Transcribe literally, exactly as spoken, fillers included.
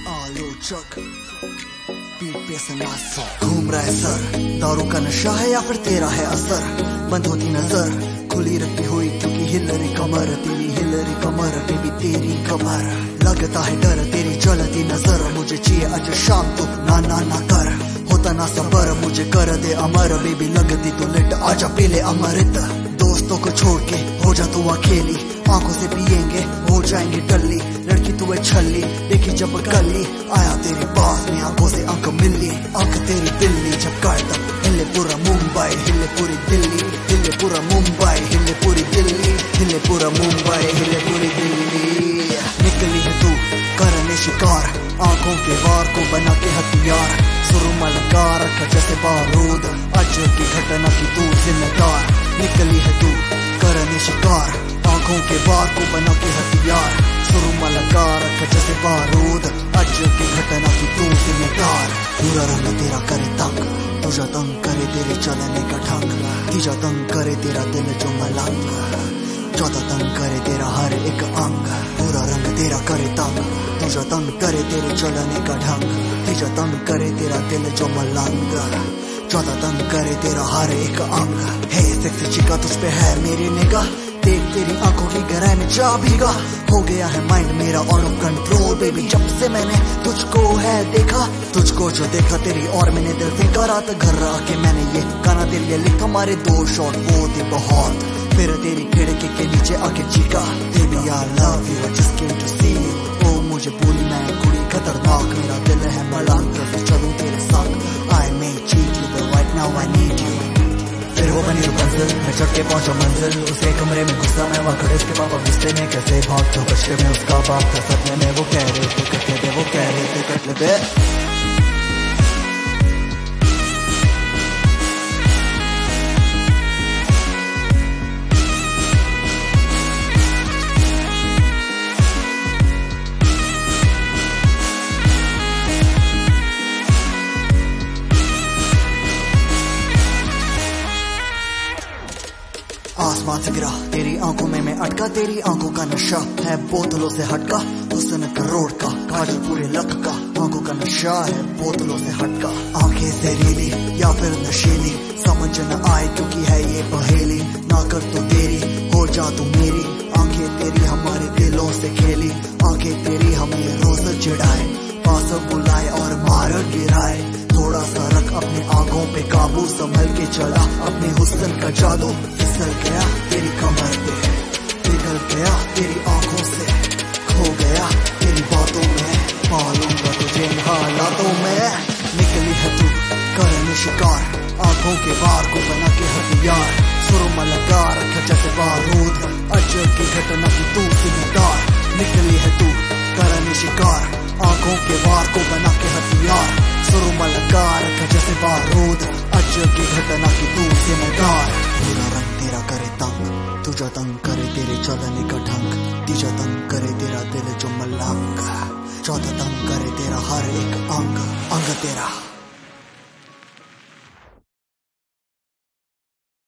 आलोचक पीठ पे सनासा घूम रहा है सर, दारू का नशा है या फिर तेरा है असर। बंद होती नजर खुली रखी हुई क्योंकि हिलरी कमर, तेरी हिलरी कमर बेबी तेरी कमर। लगता है डर तेरी जलती नजर, मुझे चाहिए आज शाम तू ना ना ना कर। होता ना सबर मुझे कर दे अमर, बेबी लगती तू लिट आजा पीले अमृत। दोस्तों को छोड़ के हो जा तू अकेली, आंखों से पिएंगे हो जाएंगे टल्ली। लड़की तू है छल्ली देखी जब कल्ली, आया तेरे पास में आंखों से आंख मिली। आंख तेरी दिल्ली जब काटता हिले पूरा मुंबई, हिले पूरी दिल्ली, हिले पूरा मुंबई, हिले पूरी दिल्ली, हिले पूरा मुंबई, हिले पूरी दिल्ली। निकली है तू करने शिकार, आंखों के वार को बना के हथियार। सुरमा लगा रखा जैसे बारूद, आज की घटना की तू जिम्मेदार। निकली है तू करने शिकार, आंखों के वार को बना के हथियार। सुरमा लगा रखा जैसे बारूद, आज की घटना की तू जिम्मेदार। पूरा रंग तेरा करे तंग, तुझा तंग करे तेरे चलने का ढंग। तीजा तंग करे तेरा दिल जो मलंग, चौथा तंग करे तेरा हर एक अंग। पूरा रंग तेरा करे तंग, तुझा तंग करे तेरे चलने का ढंग। तीजा तंग करे तेरा दिल जो मलंग, चौथा तंग करे तेरा हर एक अंग। हे सेक्सी चिका तुझ पे है मेरी निगाह, देख तेरी आंखों की गहराई में जा भीगा। हो गया है माइंड मेरा आउट ऑफ कंट्रोल बेबी, जब से मैंने तुझको है देखा। तुझको जो देखा तेरी और मैंने दिल से करा, तो घर आके मैंने ये गाना दिल ये लिखा। हमारे दो शॉट वो थे बहुत, फिर तेरी खिड़की के नीचे आके चीखा baby I love you I just came to see you. ओ मुझे बोली मैं कुड़ी खतरनाक, मेरा दिल है मलंग कैसे चलूं तेरे संग। I may cheat you but right now I need you. फिर वो बनी मंजिल मैं चढ़ के पहुंचा मंजिल, उसे कमरे में घुसा मैं वहाँ खड़े उसके पापा गुस्से में कैसे भाग तो बच्चे में उसका बाप था। सपने में वो कह रहे थे कट ले दे, वो कह रहे थे कट ले दे। आसमान से गिरा तेरी आंखों में मैं अटका, तेरी आंखों का नशा है बोतलों से हटका। हुस्न करोड़ का काजल पूरे लख का, आंखों का नशा है बोतलों से हटका। आंखें जहरीली या फिर नशीली समझ न आए क्योंकि है ये पहेली। ना कर तो तेरी हो जा तू मेरी, आंखें तेरी हमारे दिलों से खेली। आंखें तेरी हमें रोज चिढ़ाए, पास बुलाए और मार गिराए। थोड़ा सा रख अपने आंखों पे काबू, संभल के चला अपने हुस्न का जादू। फिसल गया तेरी कमर पे, पिघल गया तेरी आंखों से, खो गया तेरी बातों में, पालूंगा तुझे इन हालातों में। निकली है तू करने शिकार, आंखों के वार को बना के हथियार। सुरमा लगा रखा जैसे बारूद, अजब की घटना की तू जिम्मेदार। निकली है तू करने शिकार, आंखों के वार को बना के हथियार। सुरमा लगा रखा जैसे बारूद, अजब की घटना की तू जिम्मेदार। पूरा रंग तेरा करे तंग, तुझा तंग करे तेरे चलने का ढंग। तीजा तंग करे तेरा दिल जो मलंग, चौथा तंग करे तेरा हर एक अंग अंग तेरा।